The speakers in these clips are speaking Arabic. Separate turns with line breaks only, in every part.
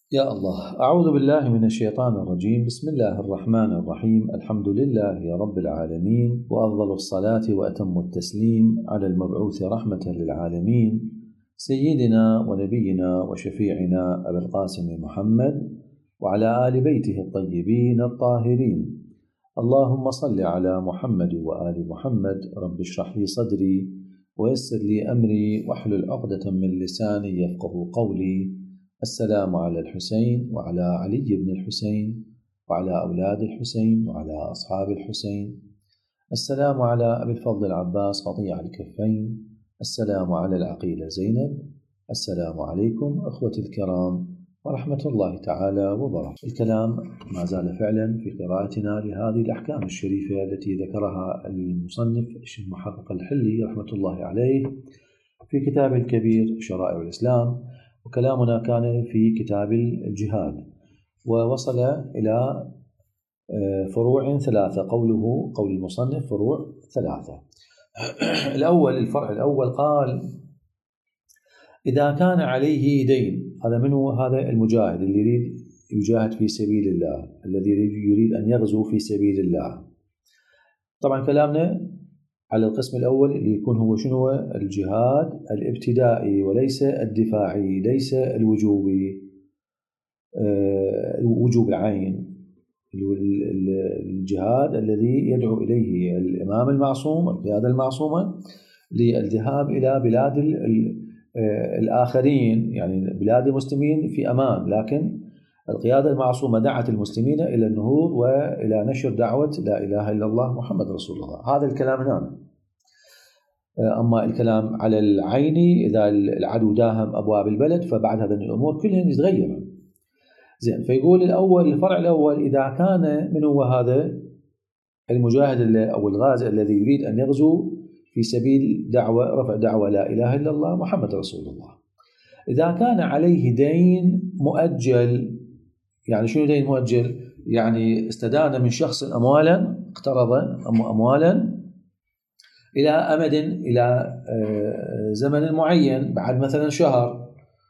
يا الله، أعوذ بالله من الشيطان الرجيم. بسم الله الرحمن الرحيم. الحمد لله رب العالمين، وأفضل الصلاة وأتم التسليم على المبعوث رحمة للعالمين سيدنا ونبينا وشفيعنا أبي القاسم محمد وعلى آل بيته الطيبين الطاهرين. اللهم صل على محمد وآل محمد. رب اشرح لي صدري ويسر لي أمري واحلل عقدة من لساني يفقه قولي. السلام على الحسين وعلى علي بن الحسين وعلى أولاد الحسين وعلى أصحاب الحسين. السلام على أبي الفضل العباس قطيع الكفين. السلام على العقيلة زينب. السلام عليكم أخوتي الكرام ورحمة الله تعالى وبركاته. الكلام ما زال فعلا في قراءتنا لهذه الأحكام الشريفة التي ذكرها المصنف المحقق الحلي رحمة الله عليه في كتابه الكبير شرائع الإسلام، وكلامنا كان في كتاب الجهاد، ووصل إلى فروع ثلاثة. قول المصنف فروع ثلاثة. الفرع الأول قال: إذا كان عليه دين. هذا منه؟ هذا المجاهد اللي يريد يجاهد في سبيل الله، الذي يريد أن يغزو في سبيل الله. طبعا كلامنا على القسم الأول اللي يكون هو شنو؟ الجهاد الابتدائي وليس الدفاعي، ليس الوجوبي، وجوب العين. الجهاد الذي يدعو إليه الإمام المعصوم، القيادة المعصومة، للذهاب إلى بلاد الآخرين، يعني بلاد المسلمين في أمان، لكن القيادة المعصومة دعت المسلمين إلى النهوض وإلى نشر دعوة لا إله إلا الله محمد رسول الله. هذا الكلام هنا. أما الكلام على العين، إذا العدو داهم أبواب البلد فبعد هذه الأمور كلها يتغير. زين، فيقول الفرع الأول: إذا كان من هو هذا المجاهد أو الغازي الذي يريد أن يغزو في سبيل رفع دعوة لا إله إلا الله محمد رسول الله، إذا كان عليه دين مؤجل. يعني شنو دين مؤجل؟ يعني استدان من شخص أموالا، اقترض أموالا إلى أمد، إلى زمن معين، بعد مثلا شهر،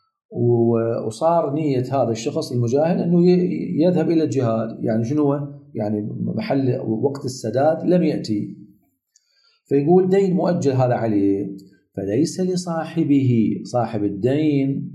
وصار نية هذا الشخص المجاهد أنه يذهب إلى الجهاد. يعني شنو؟ يعني محل وقت السداد لم يأتي، فيقول دين مؤجل هذا عليه، فليس لصاحبه، صاحب الدين،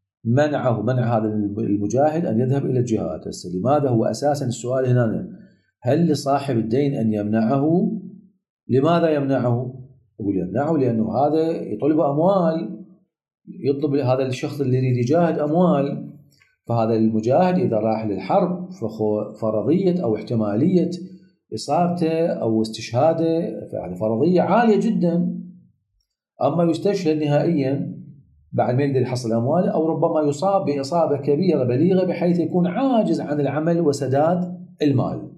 منع هذا المجاهد أن يذهب إلى الجهاد. لماذا؟ هو أساسا السؤال هنا: هل لصاحب الدين أن يمنعه؟ لماذا يمنعه؟ يقول يمنعه لأنه هذا يطلب أموال، يطلب هذا الشخص اللي يريد يجاهد أموال. فهذا المجاهد إذا راح للحرب فرضية أو احتمالية إصابته أو استشهاده يعني فرضية عالية جدا. أما يستشهد نهائيا بعد ما يقدر يحصل أمواله، أو ربما يصاب بإصابة كبيرة بليغة بحيث يكون عاجز عن العمل وسداد المال.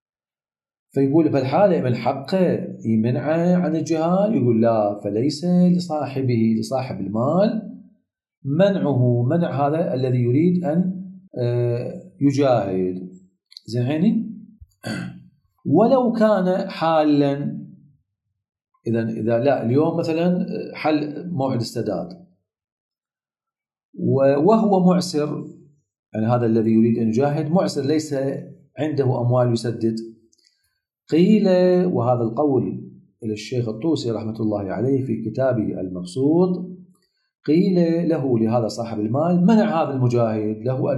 فيقول فالحالة من حقه يمنعه عن الجهاد؟ يقول لا، فليس لصاحبه، لصاحب المال، منع هذا الذي يريد أن يجاهد. زين عيني؟ ولو كان حالا. إذا لا، اليوم مثلا حل موعد السداد وهو معسر، يعني هذا الذي يريد أن يجاهد معسر، ليس عنده أموال يسدد. قيل، وهذا القول إلى الشيخ الطوسي رحمة الله عليه في كتابه المبسوط، قيل له لهذا صاحب المال: منع هذا المجاهد، له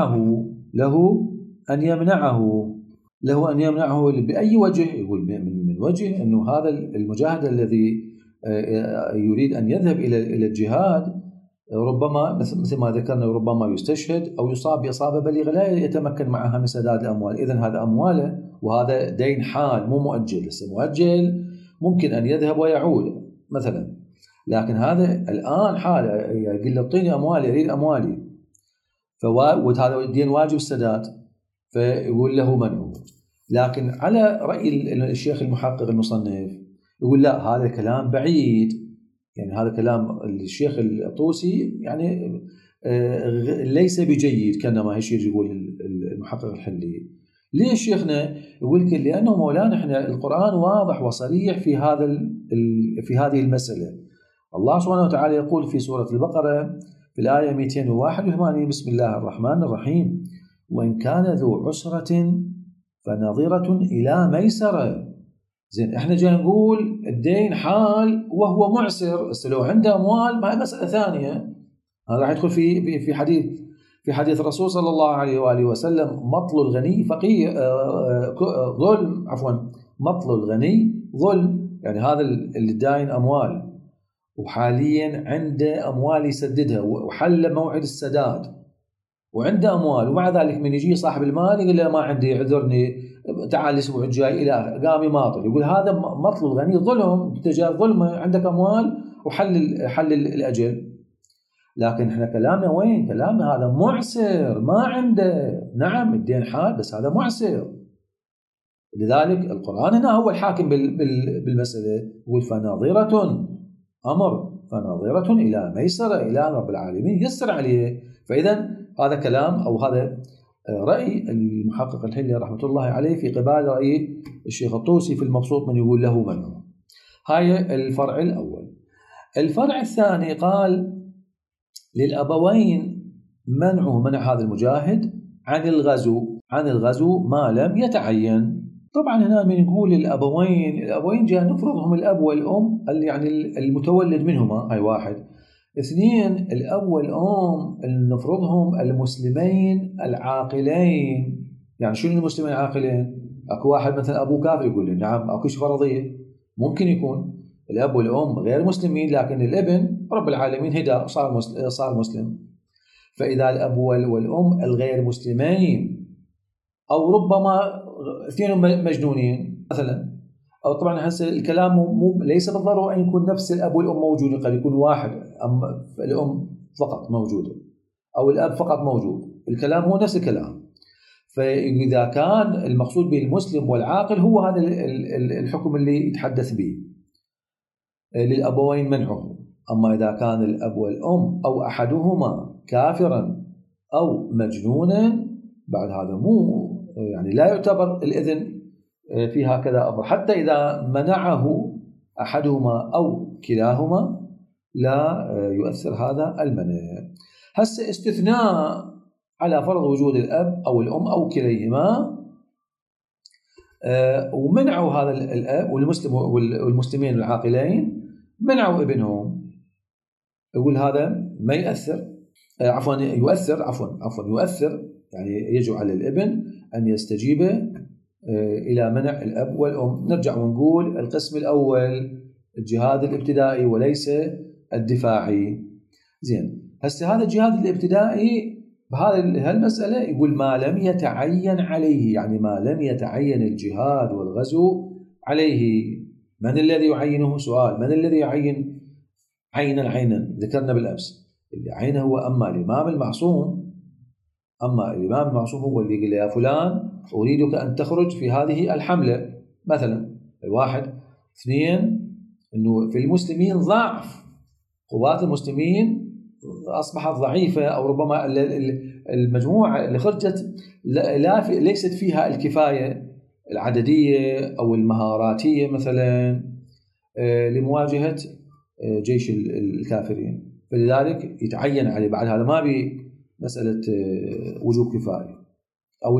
أن يمنعه بأي وجه. يقول من وجه أنه هذا المجاهد الذي يريد أن يذهب إلى الجهاد ربما مثل ما ذكرنا ربما يستشهد أو يصاب بإصابة بليغة لا يتمكن معها من سداد الأموال. إذن هذا أمواله، وهذا دين حال مو مؤجل. لسه مؤجل ممكن أن يذهب ويعود مثلا، لكن هذا الآن حال يقول له اعطيني أموالي، يريد أموالي، وهذا الدين واجب السداد، فيقول له منعه. لكن على رأي الشيخ المحقق المصنف يقول لا، هذا كلام بعيد. يعني هذا كلام الشيخ الطوسي يعني ليس بجيد كما هالشيء يقول المحقق الحلي. ليش شيخنا؟ يقول لك لأنه مولانا احنا القرآن واضح وصريح في هذه المسألة. الله سبحانه وتعالى يقول في سورة البقرة: في الآية 281 بسم الله الرحمن الرحيم وإن كان ذو عسرة فنظرة إلى ميسرة. زين احنا جاي نقول الدين حال وهو معسر، بس لو عنده أموال ما هي مسألة ثانية. هذا راح يدخل في حديث الرسول صلى الله عليه وآله وسلم مطل الغني فقير ظلم، عفوا مطل الغني ظلم. يعني هذا اللي داين أموال وحاليا عنده أموال يسددها وحل موعد السداد وعنده أموال، ومع ذلك من يجي صاحب المال يقول له ما عندي عذرني تعال الأسبوع الجاي إلى قام يماطل، يقول هذا مطل الغني ظلم، أنت جاي ظلمه، عندك أموال وحل الأجل. لكن احنا كلامنا وين؟ كلامنا هذا معسر ما عنده، نعم الدين حال بس هذا معسر. لذلك القرآن هنا هو الحاكم بالمسألة، يقول فناظرة أمر، فناظرة إلى ميسرة، إلى رب العالمين يسر عليه. فإذا هذا كلام أو هذا رأي المحقق الحلي رحمة الله عليه في قبال رأي الشيخ الطوسي في المبسوط من يقول له منع. هاي الفرع الأول. الفرع الثاني قال للأبوين منع هذا المجاهد عن الغزو ما لم يتعين. طبعا هنا من نقول الأبوين جاء نفرضهم الأب والأم يعني المتولد منهما، هاي واحد. اثنين الأب والأم نفرضهم المسلمين العاقلين. يعني شنو المسلمين العاقلين؟ أكو واحد مثلا أبوه كافر يقول لي نعم أكوش فرضية، ممكن يكون الأب والأم غير مسلمين لكن الابن رب العالمين هدى صار مسلم. فإذا الأب والأم الغير مسلمين أو ربما اثنين مجنونين مثلا، أو طبعا هسه الكلام ليس بالضرورة أن يكون نفس الأب والأم موجودين، قد يكون واحد الأم فقط موجودة أو الأب فقط موجود، الكلام هو نفس الكلام. فإذا كان المقصود بالمسلم والعاقل هو هذا الحكم اللي يتحدث به للأبوين منعه. أما إذا كان الأب والأم أو أحدهما كافرا أو مجنونا بعد هذا مو يعني لا يعتبر الإذن في هكذا أمر، حتى إذا منعه أحدهما أو كلاهما لا يؤثر هذا المنع. هسه استثناء على فرض وجود الأب أو الأم أو كليهما ومنعوا هذا الأب والمسلمين العاقلين منعوا ابنهم، يقول هذا ما يؤثر يؤثر يعني يجب على الابن أن يستجيب إلى منع الأب والأم. نرجع ونقول القسم الأول الجهاد الابتدائي وليس الدفاعي. زين هسه هذا الجهاد الابتدائي بهذه المسألة يقول ما لم يتعين عليه، يعني ما لم يتعين الجهاد والغزو عليه. من الذي يعينه؟ سؤال، من الذي يعين عينا؟ ذكرنا بالأمس اللي عينه هو أما الإمام المعصوم هو اللي يقول يا فلان أريدك أن تخرج في هذه الحملة مثلا. واحد. اثنين أنه في المسلمين ضعف، قوات المسلمين أصبحت ضعيفة، أو ربما المجموعة اللي خرجت ليست فيها الكفاية العددية أو المهاراتية مثلا لمواجهة جيش الكافرين، فلذلك يتعين عليه. بعد هذا ما بمسألة وجوب كفاية أو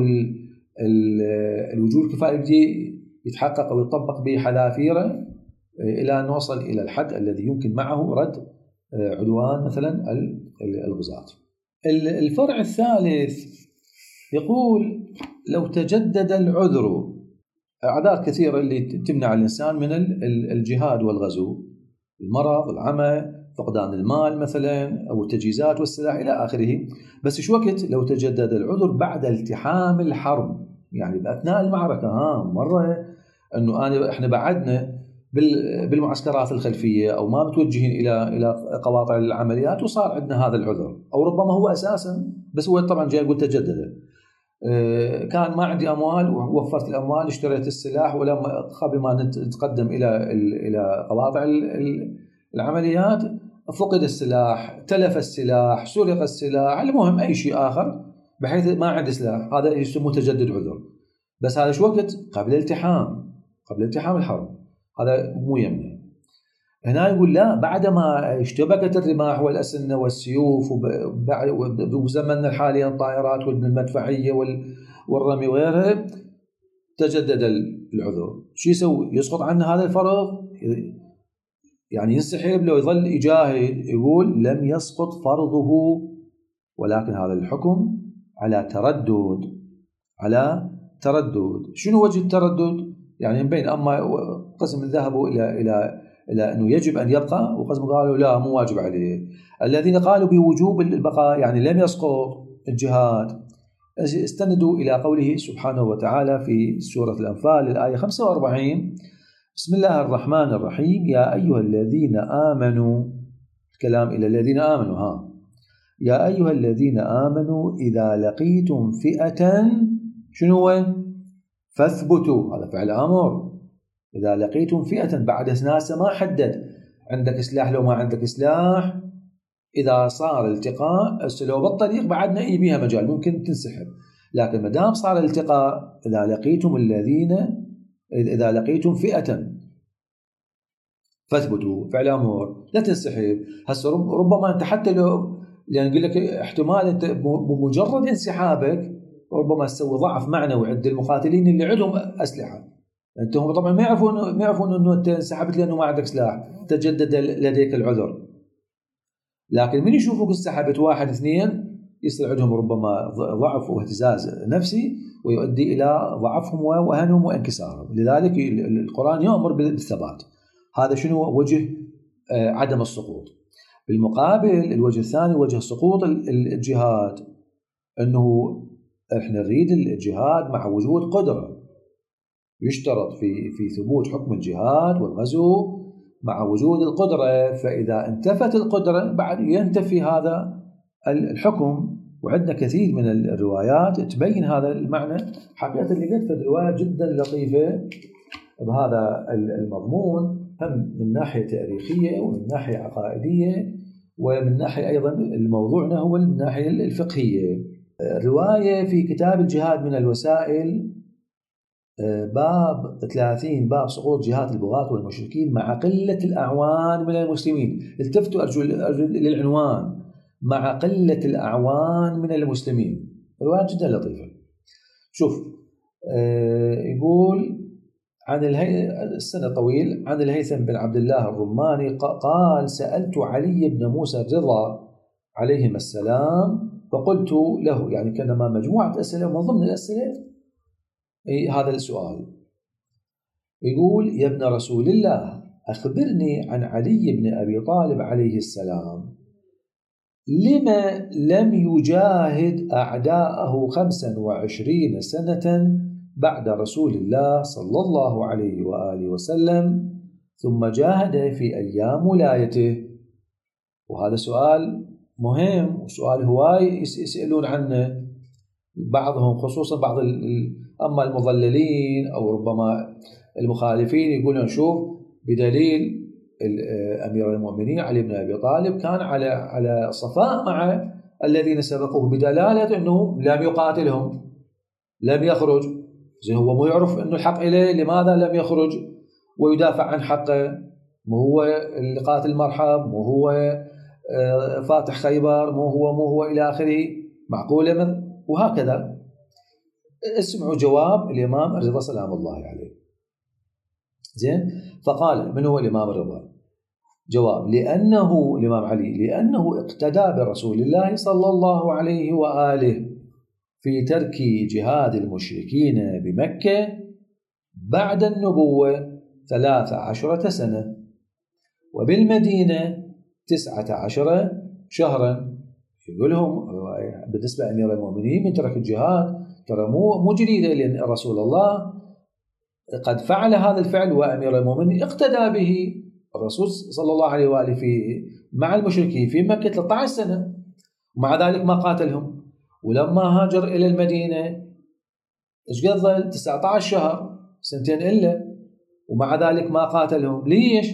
الوجوب الكفاية بدي يتحقق أو يطبق بحذافيره إلى أن نوصل إلى الحد الذي يمكن معه رد عدوان مثلا الغزاة. الفرع الثالث يقول لو تجدد العذر، أعذار كثيرة اللي تمنع الإنسان من الجهاد والغزو، المرض، العمى، فقدان المال مثلا أو التجهيزات والسلاح إلى آخره. بس شو وقت لو تجدد العذر؟ بعد التحام الحرب، يعني بأثناء المعركة. مرة أنه إحنا بعدنا بالمعسكرات الخلفية أو ما متوجهين إلى قواطع العمليات وصار عندنا هذا العذر، أو ربما هو أساسا بس هو طبعا جاي يقول تجدد. كان ما عندي أموال ووفرت الأموال اشتريت السلاح، ولما قبل ما نتقدم إلى قواطع العمليات فقد السلاح، تلف السلاح، سرق السلاح، المهم أي شيء آخر بحيث ما عندي سلاح، هذا يسمى تجدد عذر. بس هذا شو وقت؟ قبل التحام الحرب، هذا مو يمنع. هنا يقول لا، بعدما اشتبكت الرماح والأسنة والسيوف وزمننا الحالي الطائرات والمدفعية والرمي وغيرها، تجدد العذر. شو يسوي؟ يسقط عنه هذا الفرض، يعني ينسحب لو يظل يجاهد. يقول لم يسقط فرضه، ولكن هذا الحكم على تردد. شنو وجه التردد؟ يعني بين أما قسم ذهبوا إلى أنه يجب أن يبقى، وقسم قالوا لا مو واجب عليه. الذين قالوا بوجوب البقاء يعني لم يسقط الجهاد استندوا إلى قوله سبحانه وتعالى في سورة الأنفال الآية 45: بسم الله الرحمن الرحيم يا أيها الذين آمنوا، الكلام إلى الذين آمنوا، يا أيها الذين آمنوا إذا لقيتم فئة شنو فاثبتوا، هذا فعل أمر. إذا لقيتم فئة، بعد ناس ما حدد عندك سلاح لو ما عندك سلاح. إذا صار التقاء لو بالطريق بعدنا بيها مجال ممكن تنسحب، لكن ما دام صار التقاء إذا لقيتم فئة فاثبتوا، فعل أمر، لا تنسحب. هسه ربما أنت حتى لو، يعني نقول لك احتمال أنت بمجرد انسحابك ربما تسوي ضعف معنوي عند المقاتلين اللي عندهم أسلحة. أنتم طبعا ما يعرفون أنه أنت انسحبت لأنه ما عندك سلاح، تجدد لديك العذر. لكن من يشوفوك انسحبت واحد اثنين يصير عندهم ربما ضعف واهتزاز نفسي، ويؤدي إلى ضعفهم ووهنهم وانكسارهم. لذلك القرآن يأمر بالثبات. هذا شنو وجه عدم السقوط. بالمقابل الوجه الثاني، وجه سقوط الجهاد، أنه احنا نريد الجهاد مع وجود قدرة. يشترط في ثبوت حكم الجهاد والغزو مع وجود القدرة، فإذا انتفت القدرة بعد ينتفي هذا الحكم. وعندنا كثير من الروايات تبين هذا المعنى. حقيقة اللي قلت في رواية جدا لطيفة بهذا المضمون، هم من ناحية تاريخية ومن ناحية عقائدية ومن ناحية أيضا الموضوعنا هو من ناحية الفقهية. رواية في كتاب الجهاد من الوسائل باب 30، باب سقوط جهاد البغاة والمشركين مع قلة الأعوان من المسلمين. التفتوا أرجو للعنوان: مع قلة الأعوان من المسلمين. رواية جدا لطيفة. شوف، يقول عن السنة طويل عن الهيثم بن عبد الله الرماني قال: سألت علي بن موسى الرضا عليهما السلام فقلت له، يعني كان ما مجموعة أسئلة، من ضمن الأسئلة هذا السؤال. يقول: يا ابن رسول الله أخبرني عن علي بن أبي طالب عليه السلام، لما لم يجاهد أعداءه 25 سنة بعد رسول الله صلى الله عليه وآله وسلم، ثم جاهد في أيام ولايته؟ وهذا سؤال مهم، وسؤال هواي يسألون عنه بعضهم، خصوصا بعض أما المضللين أو ربما المخالفين يقولون شوف، بدليل أمير المؤمنين علي بن أبي طالب كان على صفاء مع الذين سبقوه، بدلالة أنه لم يقاتلهم، لم يخرج. زين، هو مو يعرف أنه الحق إليه، لماذا لم يخرج ويدافع عن حقه؟ مو هو اللي قاتل مرحب، مو هو فاتح خيبر، مو هو إلى آخره؟ معقولة؟ وهكذا. اسمعوا جواب الإمام الرضا سلام الله عليه. زين، فقال: من هو الإمام الرضا؟ جواب: لأنه الإمام علي، لأنه اقتدى برسول الله صلى الله عليه وآله في ترك جهاد المشركين بمكة بعد النبوة 13 سنة، وبالمدينة 19 شهرا. يقول لهم بالنسبة لأمير المؤمنين من ترك الجهاد ترى مو جديدة، لأن رسول الله قد فعل هذا الفعل، وأمير المؤمنين اقتدى به. الرسول صلى الله عليه وآله مع المشركين في مكة 13 سنة، ومع ذلك ما قاتلهم. ولما هاجر إلى المدينة ايش قضى؟ 19 شهر، سنتين إلا، ومع ذلك ما قاتلهم. ليش؟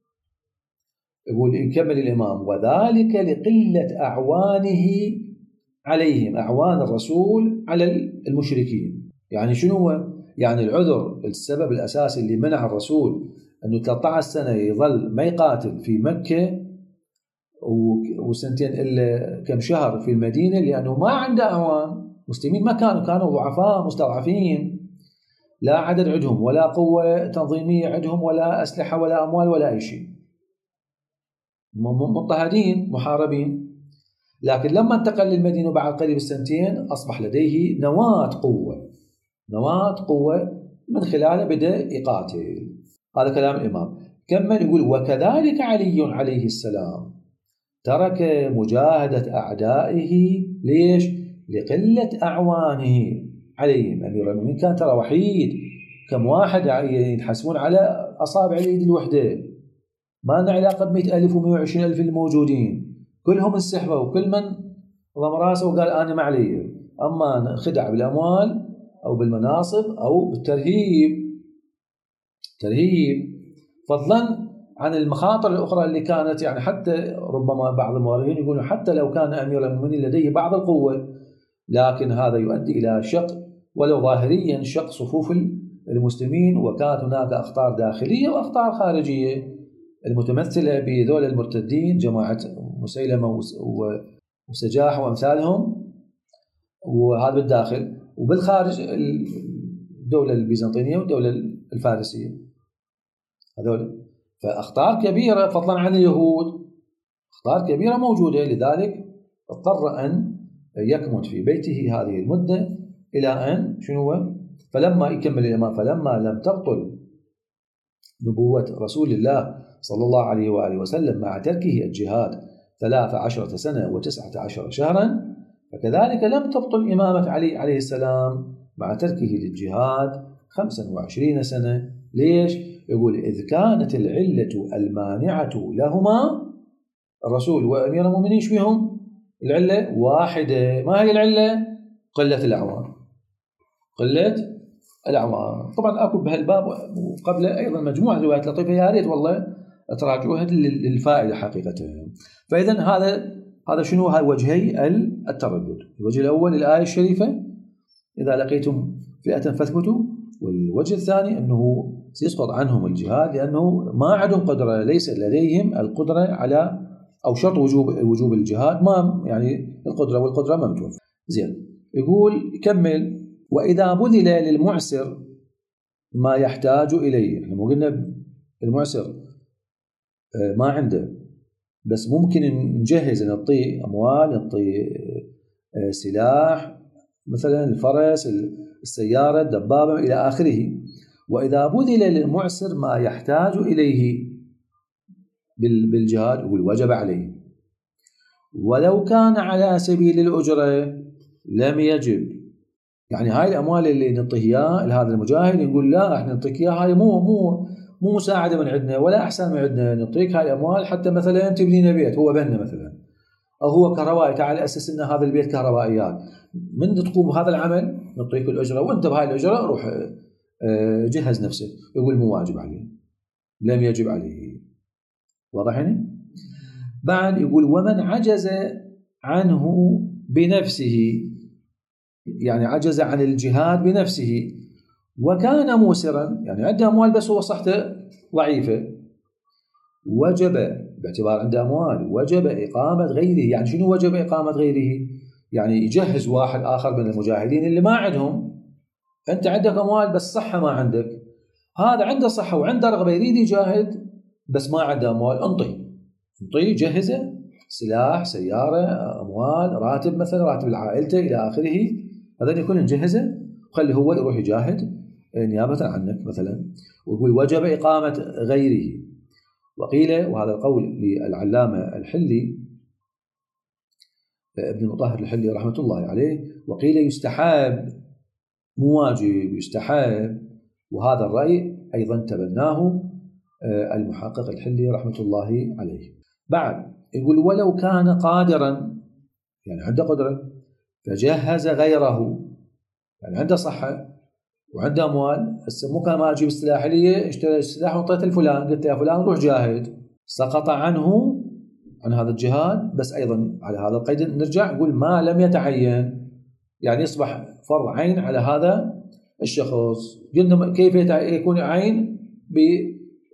يقول يكمل الإمام: وذلك لقلة أعوانه عليهم، أعوان الرسول على المشركين. يعني شنو هو؟ يعني العذر، السبب الأساسي اللي منع الرسول أنه 13 سنة يظل ما يقاتل في مكة وسنتين إلا كم شهر في المدينة، لأنه ما عنده أعوان. مسلمين ما كانوا ضعفاء مستضعفين، لا عدد عندهم ولا قوة تنظيمية عندهم ولا أسلحة ولا أموال ولا أي شيء، مضطهدين محاربين. لكن لما انتقل للمدينة بعد قريب السنتين أصبح لديه نواة قوة من خلاله بدأ يقاتل. هذا كلام الإمام. كمل يقول وكذلك علي عليه السلام ترك مجاهدة أعدائه. ليش؟ لقلة أعوانه عليهم. أمير المؤمنين كان ترى وحيد، كم واحد ينحسبون على أصابع اليد الوحدة، ما لنا علاقة ب100,000 و120,000 الموجودين، كلهم انسحبوا وكل من ضم راسه وقال أنا ما علي. أما خدع بالأموال أو بالمناصب أو بالترهيب، فضلا عن المخاطر الأخرى اللي كانت، يعني حتى ربما بعض المؤرخين يقولون حتى لو كان أمير المؤمنين لديه بعض القوة، لكن هذا يؤدي إلى شق ولو ظاهريا شق صفوف المسلمين، وكانت هناك أخطار داخلية وأخطار خارجية المتمثلة بذول المرتدين جماعة مسيلمة وسجاح وأمثالهم، وهذا بالداخل. وبالخارج الدولة البيزنطينية والدولة الفارسية هذول. فأخطار كبيرة فضلا عن اليهود، أخطار كبيرة موجودة، لذلك اضطر أن يكمن في بيته هذه المدة إلى أن فلما يكمل الإمام فلما لم تبطل نبوة رسول الله صلى الله عليه وآله وسلم مع تركه الجهاد 13 سنة و19 شهرا، فكذلك لم تبطل إمامة علي عليه السلام مع تركه للجهاد 25 سنة. ليش؟ يقول إذ كانت العلة المانعة لهما، الرسول وأمير المؤمنين شبيهم العلة واحدة. ما هي العلة؟ قلة الأعوان. طبعا أكو بهالباب وقبل أيضا مجموعة روايات لطيفة، يا ريت والله تراجعوها للفائدة حقيقة. فإذا هذا شنو؟ هاي وجهي التردد. الوجه الأول الآية الشريفة إذا لقيتم فئة فاثبتوا، والوجه الثاني أنه سيسقط عنهم الجهاد لأنه ما عندهم قدرة، ليس لديهم القدرة على أو شرط وجوب الجهاد، ما يعني القدرة ما متوفر. زين، يقول كمل وإذا بذل للمعسر ما يحتاج إليه. احنا قلنا المعسر ما عنده، بس ممكن نجهز، نعطيه أموال، نعطيه سلاح، مثلا الفرس، السيارة، الدبابة إلى آخره. وإذا بذل للمعسر ما يحتاج إليه بالجهاد وجب عليه، ولو كان على سبيل الأجرة لم يجب. يعني هاي الأموال اللي نعطيه إياها لهذا المجاهد نقول لا احنا نعطيك إياها، هاي مو مساعدة من عندنا ولا أحسن من عندنا، نعطيك هاي الأموال حتى مثلا تبني لنا بيت، هو بنا مثلا، أو هو كهربائي تعال أسس لنا هذا البيت كهربائيات، من تقوم بهذا العمل نعطيك الأجرة، وأنت بهاي الأجرة روح جهز نفسك. يقول مو واجب عليه، لم يجب عليه. واضح يعني؟ بعد يقول ومن عجز عنه بنفسه، يعني عجز عن الجهاد بنفسه وكان موسرا، يعني عنده أموال بس هو صحته ضعيفة، وجب باعتبار عنده أموال وجب إقامة غيره. يعني شنو وجب إقامة غيره؟ يعني يجهز واحد آخر من المجاهدين اللي ما عندهم. أنت عندك أموال بس صحة ما عندك، هذا عنده صحة وعنده رغبة يريد يجاهد بس ما عنده أموال، انطيه جهزه سلاح، سيارة، أموال، راتب مثلا راتب لعائلته إلى آخره، هذا يكون نجهزه وخلي هو يروح يجاهد نيابة عنك مثلا. ويقول وجب إقامة غيره. وقيل، وهذا القول للعلامة الحلي ابن المطهر الحلي رحمة الله عليه، وقيل يستحاب، مو واجب، يستحاب، وهذا الرأي أيضا تبناه المحقق الحلي رحمة الله عليه. بعد يقول ولو كان قادرا، يعني عنده قدرة، فجهز غيره، يعني عنده صحة وعنده أموال، هسه مو كان ما أجيب السلاح لي، اشتري السلاح وانطيته لفلان، قلت يا فلان روح جاهد، سقط عنه عن هذا الجهاد. بس أيضا على هذا القيد نرجع نقول ما لم يتعين، يعني يصبح فرض عين على هذا الشخص. قلنا كيف يكون عين؟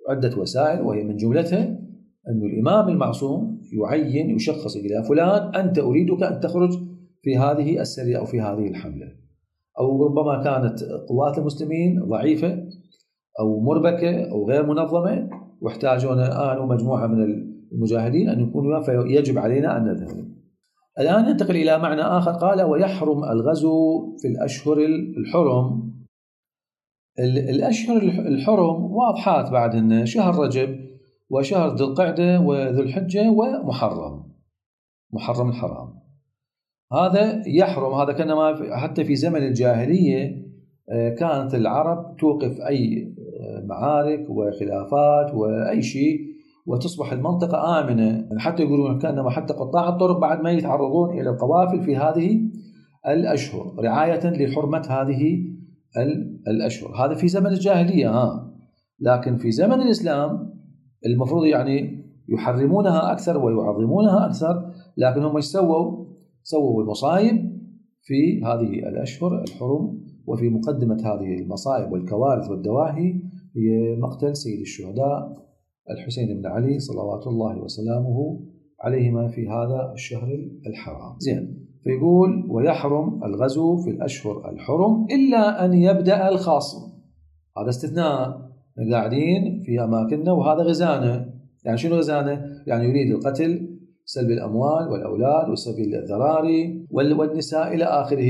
عدة وسائل، وهي من جملتها أن الإمام المعصوم يعين يشخص إلى فلان أنت أريدك أن تخرج في هذه السرية أو في هذه الحملة، أو ربما كانت قوات المسلمين ضعيفة أو مربكة أو غير منظمة واحتاجون آن ومجموعة من المجاهدين أن يكونوا، فيجب علينا أن نذهب. الآن ننتقل إلى معنى آخر، قال ويحرم الغزو في الأشهر الحرم. الأشهر الحرم واضحات بعدهن شهر رجب وشهر ذو القعدة وذو الحجة ومحرم، محرم الحرام. هذا يحرم، هذا كانما حتى في زمن الجاهلية كانت العرب توقف أي معارك وخلافات وأي شيء وتصبح المنطقة آمنة، حتى يقولون كأنما حتى قطاع الطرق بعد ما يتعرضون إلى القوافل في هذه الأشهر رعاية لحرمة هذه الأشهر. هذا في زمن الجاهلية. لكن في زمن الإسلام المفروض يعني يحرمونها أكثر ويعظمونها أكثر، لكن هم سووا المصايب في هذه الأشهر الحرم. وفي مقدمة هذه المصائب والكوارث والدواهي هي مقتل سيد الشهداء الحسين بن علي صلوات الله وسلامه عليهما في هذا الشهر الحرام. زين، فيقول ويحرم الغزو في الأشهر الحرم إلا أن يبدأ الخاصم. هذا استثناء، قاعدين في أماكننا وهذا غزانة. يعني شنو غزانة؟ يعني يريد القتل، سلب الأموال والأولاد وسبيل الذراري والنساء إلى آخره.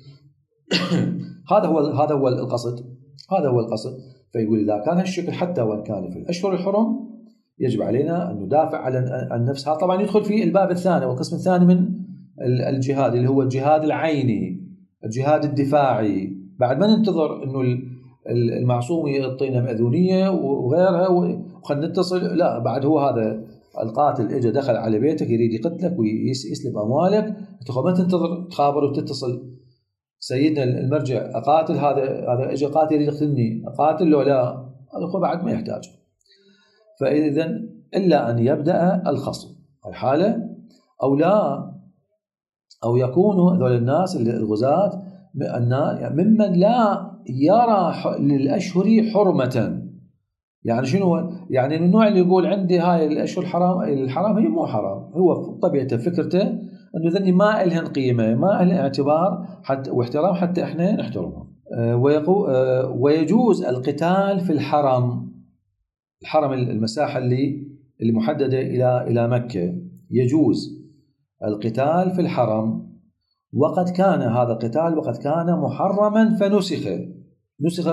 هذا هو القصد، هذا هو القصد. فيقول إذا كان هالشكل حتى وإن كان في الأشهر الحرم يجب علينا أن ندافع على النفس. هذا طبعا يدخل في الباب الثاني والقسم الثاني من الجهاد، اللي هو الجهاد العيني، الجهاد الدفاعي. بعد ما ننتظر أنه المعصوم يعطينا مأذونية وغيرها وخلنا نتصل، لا، بعد هو هذا القاتل اجى دخل على بيتك يريد يقتلك ويسلب أموالك، ما تنتظر تخابر وتتصل سيدنا المرجع أقاتل، هذا اجى قاتل يريد يقتلني، أقاتل لو لا، هذا بعد ما يحتاج. فإذا إلا أن يبدأ الخصم الحالة، أو لا، أو يكونوا هذول الناس الغزاة ممن لا يرى للأشهر حرمة. يعني شنو؟ يعني من النوع اللي يقول عندي هاي الأشهر الحرام هي مو حرام، هو طبيعته فكرته أنه ذني ما إلهن قيمة، ما إلهن اعتبار حتى واحترام حتى إحنا نحترمهم. ويجوز القتال في الحرم المساحة اللي محددة إلى مكة، يجوز القتال في الحرم. وقد كان هذا القتال وقد كان محرما فنسخ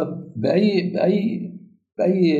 بأي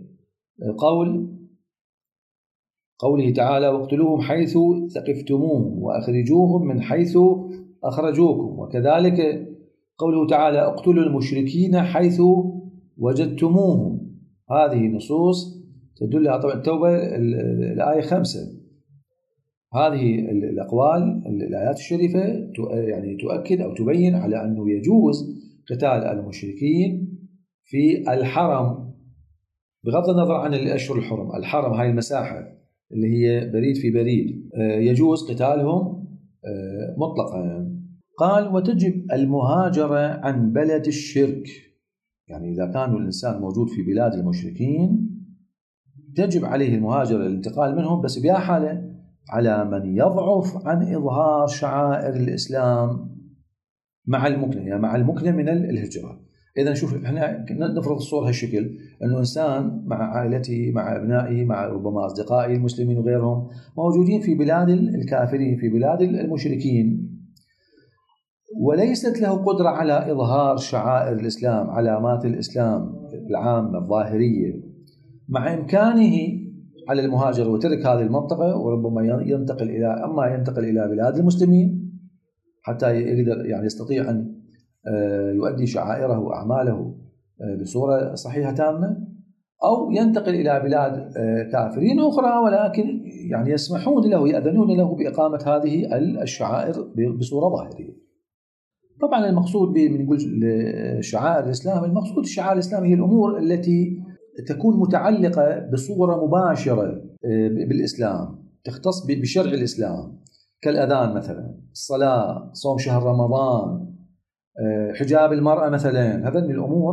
قوله تعالى واقتلوهم حيث ثقفتموهم وأخرجوهم من حيث أخرجوكم. وكذلك قوله تعالى اقتلوا المشركين حيث وجدتموهم. هذه نصوص تدل على طبعا التوبة الآية 5. هذه الأقوال الآيات الشريفة يعني تؤكد أو تبين على أنه يجوز قتال المشركين في الحرم بغض النظر عن الأشهر الحرم. الحرم هاي المساحة اللي هي بريد في بريد يجوز قتالهم مطلقا. قال وتجب المهاجرة عن بلد الشرك. يعني إذا كان الإنسان موجود في بلاد المشركين تجب عليه المهاجرة للانتقال منهم، بس بها حالة على من يضعف عن إظهار شعائر الإسلام مع المكنة، يعني مع المكنة من الهجرة. إذا شوف احنا نفرض الصورة هالشكل، أنه إنسان مع عائلته مع أبنائه مع ربما أصدقائه المسلمين وغيرهم موجودين في بلاد الكافرين في بلاد المشركين، وليست له قدرة على إظهار شعائر الإسلام علامات الإسلام العامة الظاهرية، مع إمكانه على المهاجر وترك هذه المنطقة وربما ينتقل إلى بلاد المسلمين حتى يقدر يعني يستطيع أن يؤدي شعائره وأعماله بصورة صحيحة تامة، أو ينتقل إلى بلاد كافرين أخرى ولكن يعني يسمحون له يأذنون له بإقامة هذه الشعائر بصورة ظاهرية. طبعا المقصود بنقول شعائر الإسلام، المقصود شعائر الإسلام هي الأمور التي تكون متعلقة بصورة مباشرة بالإسلام، تختص بشرع الإسلام، كالأذان مثلا، الصلاة، صوم شهر رمضان، حجاب المرأة مثلا. هذه الأمور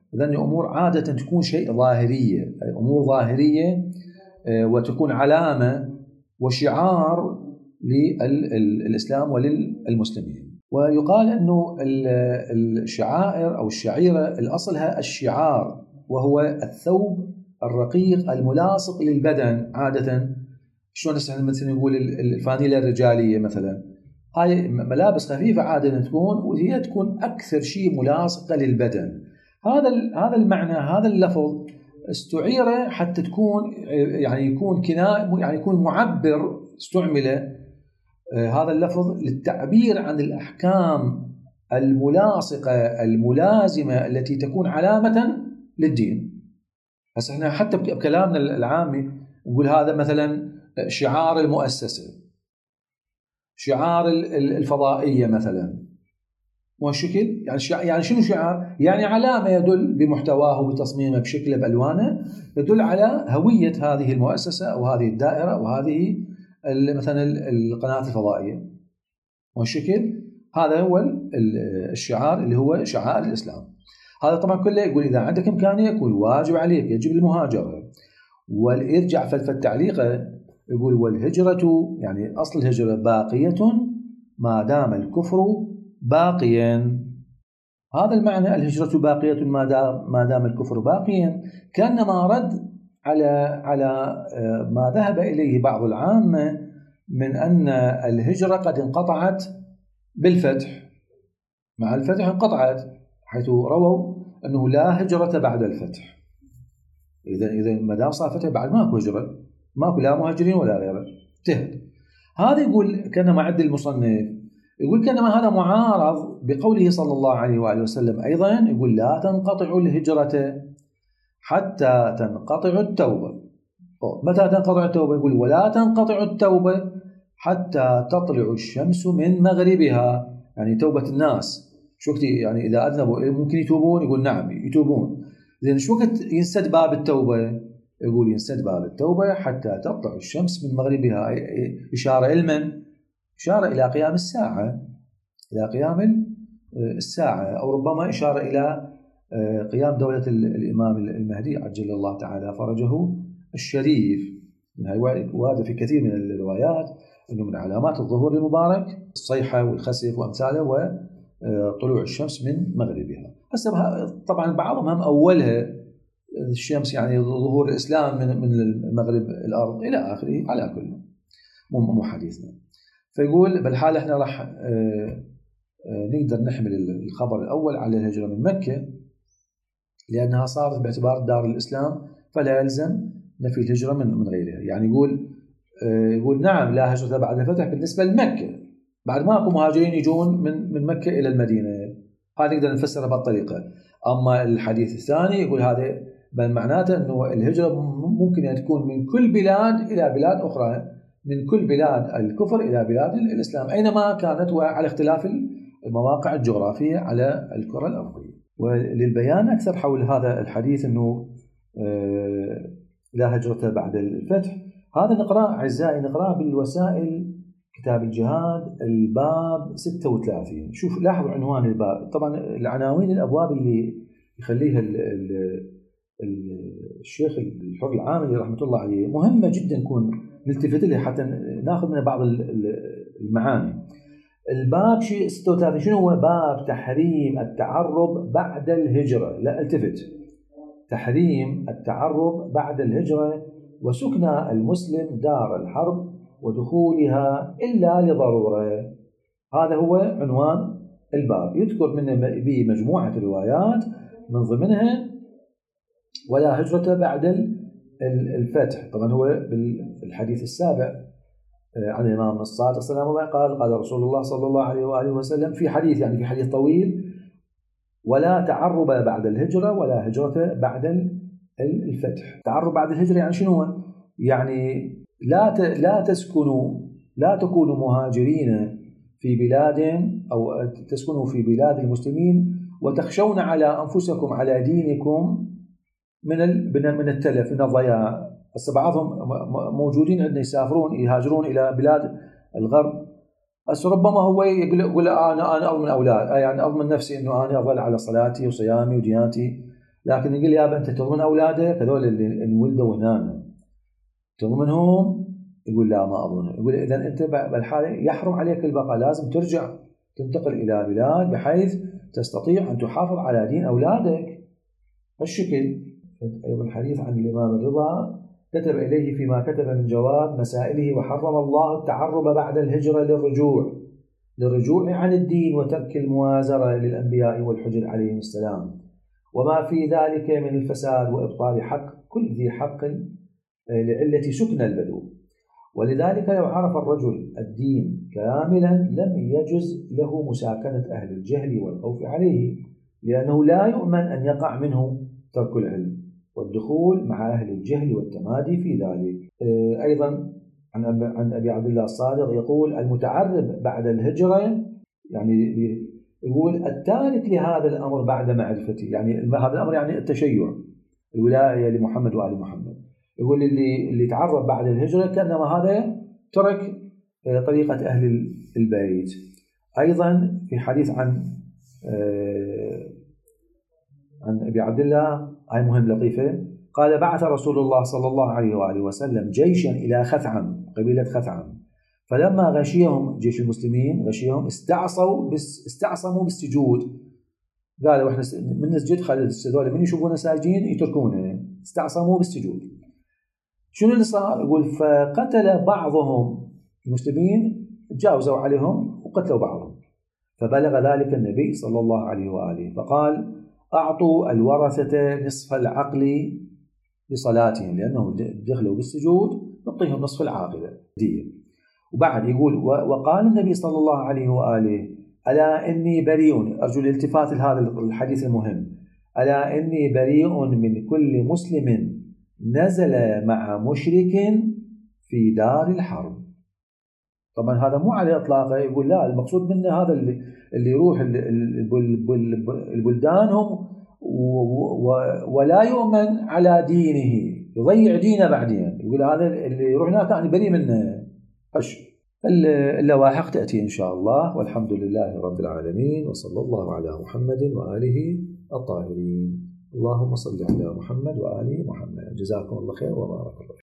إذن الأمور عادة تكون شيء ظاهرية، أمور ظاهرية، وتكون علامة وشعار للإسلام وللمسلمين. ويقال أنه الشعائر أو الشعيرة الأصلها الشعار، وهو الثوب الرقيق الملاصق للبدن عادة. شلون مثلا نقول الفانيلة الرجالية مثلا، هاي ملابس خفيفة عادة تكون، وهي تكون أكثر شيء ملاصقة للبدن. هذا المعنى، هذا اللفظ استعير حتى تكون يعني يكون يعني يكون معبر، استعمل هذا اللفظ للتعبير عن الأحكام الملاصقة الملازمة التي تكون علامة للدين. هسه احنا حتى بكلامنا العامي نقول هذا مثلا شعار المؤسسة، شعار الفضائية مثلا، والشكل يعني شنو شعار؟ يعني علامة يدل بمحتواه وبتصميمه بشكله بألوانه، يدل على هوية هذه المؤسسة أو هذه الدائرة أو هذه مثلا القناة الفضائية، والشكل هذا هو الشعار اللي هو شعائر الإسلام. هذا طبعا كله يقول إذا عندك إمكانية يكون واجب عليك، يجب المهاجرة. والإرجع في التعليقة يقول والهجرة، يعني أصل الهجرة باقية ما دام الكفر باقيا. هذا المعنى، الهجرة باقية ما دام الكفر باقيا، كأنما رد على ما ذهب إليه بعض العامة من أن الهجرة قد انقطعت بالفتح، مع الفتح انقطعت، حيث رووا أنه لا هجرة بعد الفتح. إذا ما دام صار فتح بعد ماكو هجرة، ماكو لا مهاجرين ولا غيره، انتهت. هذا يقول كأنما عد المصنف، يقول كأنما هذا معارض بقوله صلى الله عليه وآله وسلم أيضا، يقول لا تنقطع الهجرة حتى تنقطع التوبة. متى تنقطع التوبة؟ يقول ولا تنقطع التوبة حتى تطلع الشمس من مغربها. يعني توبة الناس شو وقت يعني إذا أذنبوا ممكن يتوبون؟ يقول نعم يتوبون. إذن شو وقت ينسد باب التوبة؟ يقول ينسد باب التوبة حتى تطلع الشمس من مغربها. إشارة إلى إشارة إلى قيام الساعة، إلى قيام الساعة، أو ربما إشارة إلى قيام دولة الإمام المهدي عجل الله تعالى فرجه الشريف. وهذا في كثير من الروايات أنه من علامات الظهور المبارك الصيحة والخسف وأمثاله وطلوع الشمس من مغربها. هسه طبعا بعضهم هم أولها الشمس يعني ظهور الإسلام من المغرب الأرض إلى آخره، على كل مو حديثنا. فيقول بالحالة احنا راح نقدر نحمل الخبر الأول على الهجرة من مكة، لأنها صارت باعتبار دار الإسلام، فلا يلزم نفي الهجرة من غيرها. يعني يقول نعم لا هجرة بعد الفتح بالنسبة لمكة، بعد ماكو مهاجرين يجون من مكة إلى المدينة، هذا نقدر نفسرها بهالطريقة. أما الحديث الثاني يقول هذا معناته أنه الهجرة ممكن أن تكون من كل بلاد إلى بلاد أخرى، من كل بلاد الكفر إلى بلاد الإسلام أينما كانت، وعلى اختلاف المواقع الجغرافية على الكرة الأرضية. وللبيان أكثر حول هذا الحديث أنه لا هجرة بعد الفتح، هذا نقرأ أعزائي، نقرأ بالوسائل كتاب الجهاد الباب 36. شوف لاحظوا عنوان الباب، طبعا العناوين الأبواب اللي يخليها الشيخ الحر العاملي رحمة الله عليه مهمة جدا نكون نلتفت لها حتى ناخذ منها بعض المعاني. الباب 36 شنو هو؟ باب تحريم التعرب بعد الهجرة. لا التفت، تحريم التعرب بعد الهجرة وسكن المسلم دار الحرب ودخولها إلا لضرورة. هذا هو عنوان الباب. يذكر منه بمجموعة روايات من ضمنها ولا هجرة بعد الفتح. طبعا هو بالحديث السابع عن الإمام الصادق صلى الله عليه وسلم قال رسول الله صلى الله عليه وآله وسلم في حديث، يعني في حديث طويل، ولا تعرب بعد الهجرة ولا هجرة بعد الفتح. تعرب بعد الهجرة يعني شنو؟ يعني لا تكونوا مهاجرين في بلاد أو تسكنوا في بلاد المسلمين وتخشون على أنفسكم على دينكم من التلف، من الضياع. هسه بعضهم موجودين عندنا يسافرون يهاجرون إلى بلاد الغرب، هسه ربما هو يقول أنا أضمن أولاد، يعني أضمن نفسي إنه أنا أظل على صلاتي وصيامي وديانتي، لكن يقول يابا أنت تضمن أولادك هذول اللي ولدوا هنا تضمنهم؟ يقول لا ما أظن. يقول إذا أنت بالحالة يحرم عليك البقاء، لازم ترجع تنتقل إلى بلاد بحيث تستطيع أن تحافظ على دين أولادك بالشكل. أيضا الحديث عن الإمام الرضا كتب إليه فيما كتب من جواب مسائله: وحرم الله التعرب بعد الهجرة للرجوع عن الدين وترك الموازرة للأنبياء والحجر عليهم السلام، وما في ذلك من الفساد وإبطال حق كل ذي حق لعلة سكن البدو. ولذلك لو عرف الرجل الدين كاملا لم يجز له مساكنة أهل الجهل والخوف عليه، لأنه لا يؤمن أن يقع منه ترك العلم والدخول مع أهل الجهل والتمادي في ذلك. أيضا عن أبي عبد الله الصادق يقول: المتعرب بعد الهجرة، يعني يقول التارك لهذا الأمر بعد معرفته، يعني هذا الأمر يعني التشيع، الولاية لمحمد وآل محمد. يقول اللي تعرب بعد الهجرة كأنما هذا ترك طريقة أهل البيت. أيضا في حديث عن أبي عبد الله، هاي مهم لطيفة، قال: بعث رسول الله صلى الله عليه وآله وسلم جيشا إلى خثعم، قبيلة خثعم، فلما غشيهم جيش المسلمين غشيهم استعصموا بالسجود. قالوا احنا من نسجد خلي هذول من يشوفونا ساجدين يتركونا، استعصموا بالسجود. شنو اللي صار؟ يقول: فقتل بعضهم المسلمين، تجاوزوا عليهم وقتلوا بعضهم، فبلغ ذلك النبي صلى الله عليه وآله فقال: أعطوا الورثة نصف العقل لصلاتهم، لأنهم دخلوا بالسجود نعطيهم نصف العاقلة دية. وبعد يقول: وقال النبي صلى الله عليه وآله: ألا إني بريء، أرجو الالتفات لهذا الحديث المهم، ألا إني بريء من كل مسلم نزل مع مشرك في دار الحرب. طبعا هذا مو على إطلاقه، يقول لا، المقصود منه هذا اللي يروح البلدانهم ولا يؤمن على دينه، يضيع دينه بعدين، يقول هذا اللي يروح هناك يعني بريء منه. اللواحق تأتي إن شاء الله، والحمد لله رب العالمين، وصلى الله على محمد وآله الطاهرين. اللهم صل على محمد وآل محمد. جزاكم الله خير وبارك الله.